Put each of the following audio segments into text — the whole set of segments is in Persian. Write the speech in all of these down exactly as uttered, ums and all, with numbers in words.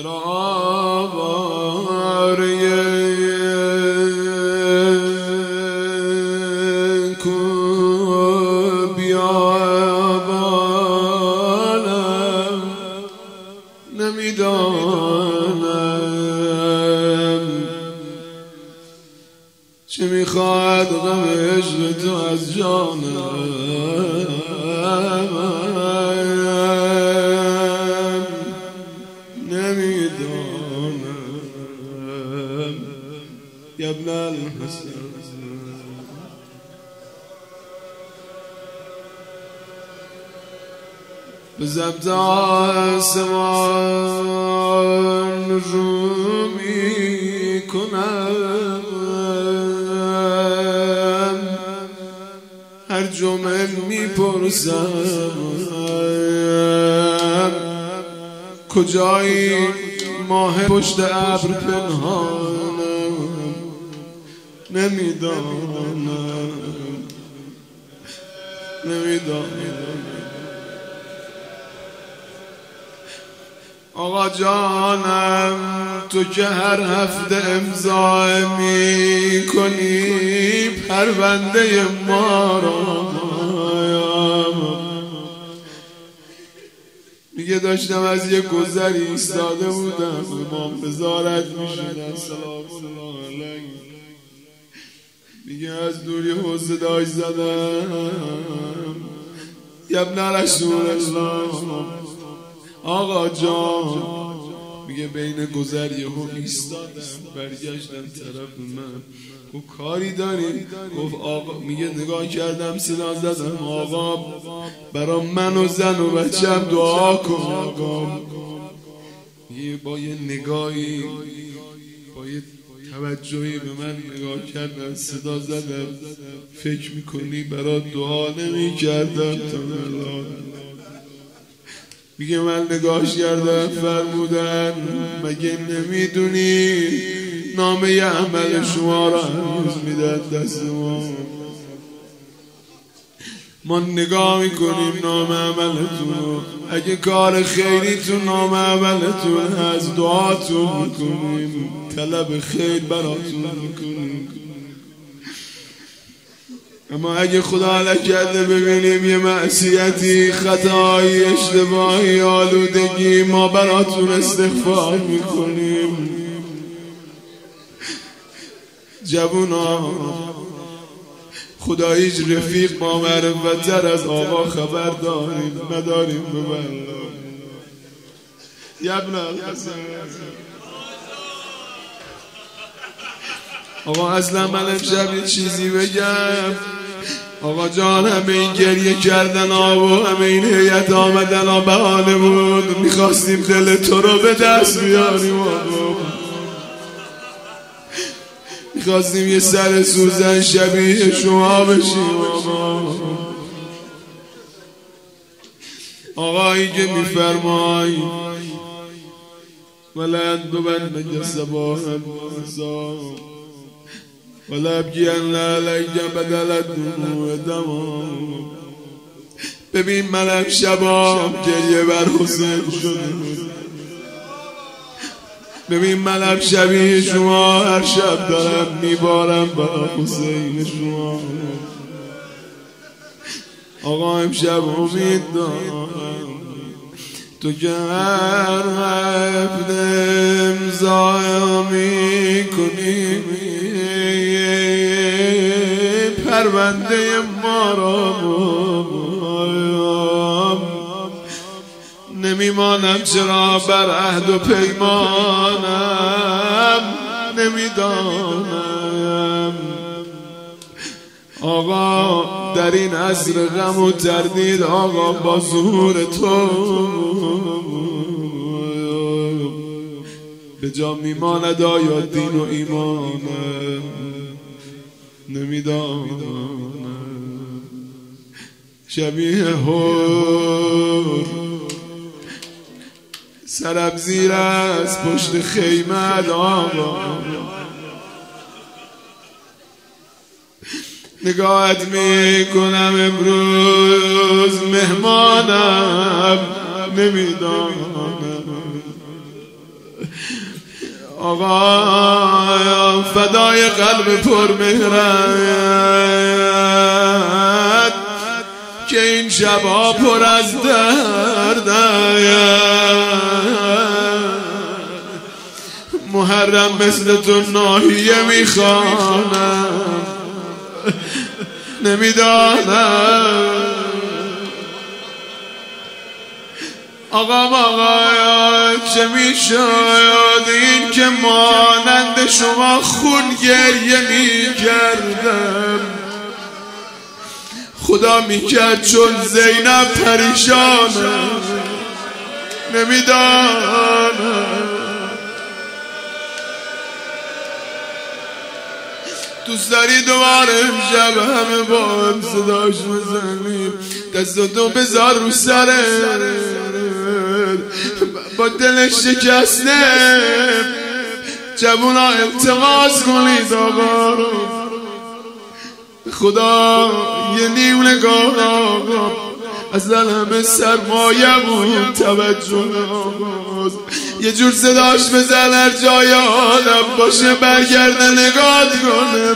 چرا آواره کو بیابانم نمیدانم چه میخواد غم عشق تو از جانم نمیدانم یا ابن الحسن به ضبط آسمان رو می کنم هر جمعه می پرسم کجایی ماه پشت ابر پنهانم نمیدانم نمیدانم آقا جانم تو که هر هفته امضا می کنی پرونده ما را میگه داشتم از یه گذری ایستاده بودم امام وزارت میشونن سلام الله علیه میگه از دوری حوزه داشت زدم یا ابن رسول الله آقا جان میگه بین گذر یهو ایستادم برگشتم طرف من گفت کاری داری؟ گفت آقا میگه نگاه کردم صدا زدم آقا برا من و زن و بچم دعا کن آقا میگه با یه نگاهی با یه توجهی به من نگاه کردم صدا زدم فکر میکنی برا دعا نمی کردم تا الان میگه من نگاهش کردم فرمودن مگه نمیدونی نامه عمل شما را هنوز میدن دست ما ما نگاه میکنیم نامه عملتون اگه کار خیری تو نامه عملتون هست دعاتون میکنیم طلب خیر براتون میکنیم اما اگه خدا نکرده ببینیم یه معصیتی خطایی اشتباهی آلودگی ما براتون استغفار میکنیم جوونا خدا هیچ رفیق با معرفت تر از آقا خبر داریم نداریم ببند یا ابن الحسن آقا اصلا من امشب یه چیزی بگم آقا جان همه این گریه کردن ها و همه این هیئت آمدن ها بهانه بود میخواستیم دل تو رو به دست بیاریم آقا میخواستیم یه سر سوزن شبیه شما بشیم آقا آقایی که میفرمای ولن دوبن مگه سبا هم ولا ابگین علیک بدلت دموع دمام ببین من امشبام گریه بر حسین شده ببین من امشبی شما هر شب دارم میبارم بر حسین شما آقا امشب امید دارم تو که هر هفته امضا میکنی پرونده ما را نمیمانم چرا بر عهد و پیمانم نمیدانم آقا در این عصر غم و تردید آقا با ظهور تو به جا میماند آیا دین و ایمانم نمیدانم شبیه هور سرم زیر از پشت خیمه آقا نگاهت میکنم امروز مهمانم نمیدانم آقا فدای قلب پرمهرت که این شبا پر از درد محرم مثل تو ناحیه میخوانم نمیدانم آقا آقا چه میشاید این که مانند شما خون گریه میکردم خدا میکرد چون زینب پریشانه نمیدانم دوست داری دوباره امشب همه با هم صداش بزنیم دستاتو بذار رو سرت با دل شکسته جوونا التماس کنید آقا رو خدا یه نیم نگاه آقا اصلا همه سرمایه بود توجه آقا یه جور صداش بزن هر جای آدم باشه برگرده نگاه کنم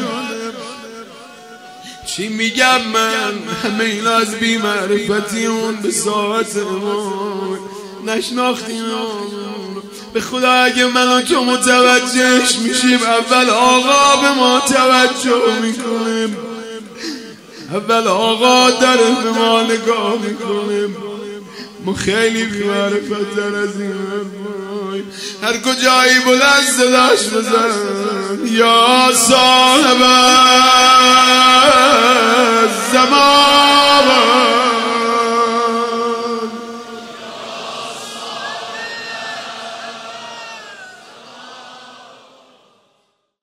چی میگم من همه این از بی معرفتی اون به ساعت ما نشناختیم به خدا اگه من و تو متوجهش میشیم اول آقا به ما توجه میکنیم اول آقا داره به ما نگاه میکنیم ما خیلی بی‌معرفت تر از این هر کجایی بلند صداش بزن یا صاحب زمان